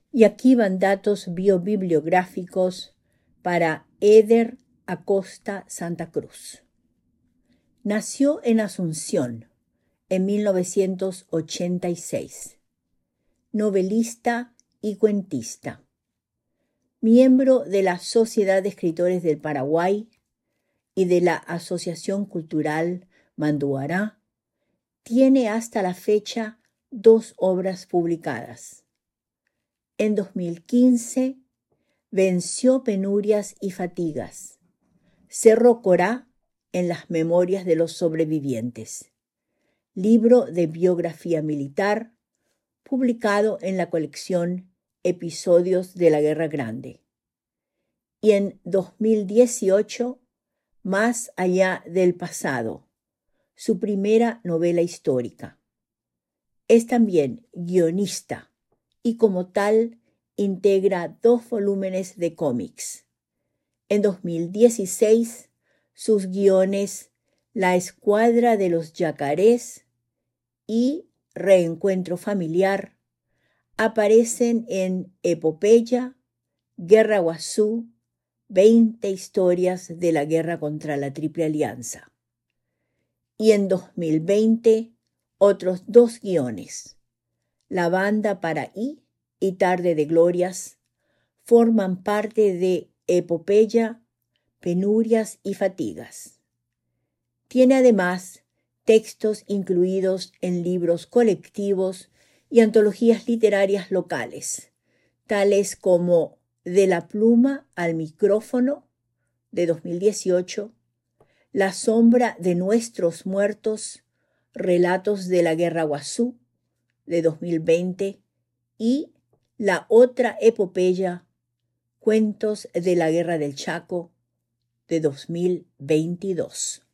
Y aquí van datos biobibliográficos para Eder Acosta Santa Cruz. Nació en Asunción en 1986. Novelista y cuentista. Miembro de la Sociedad de Escritores del Paraguay y de la Asociación Cultural Manduará, tiene hasta la fecha 2 obras publicadas. En 2015 venció penurias y fatigas. Cerro Corá en las memorias de los sobrevivientes. Libro de biografía militar, publicado en la colección Episodios de la Guerra Grande. Y en 2018, Más allá del pasado, su primera novela histórica. Es también guionista y como tal integra 2 volúmenes de cómics. En 2016, sus guiones La Escuadra de los Yacarés y Reencuentro Familiar aparecen en Epopeya, Guerra Guazú, 20 historias de la guerra contra la Triple Alianza. Y en 2020, otros 2 guiones, La Banda para y Tarde de Glorias, forman parte de Epopeya, Penurias y Fatigas. Tiene además textos incluidos en libros colectivos y antologías literarias locales, tales como De la pluma al micrófono, de 2018, La sombra de nuestros muertos, Relatos de la Guerra Guazú, de 2020, y La otra epopeya, Cuentos de la Guerra del Chaco, de 2022.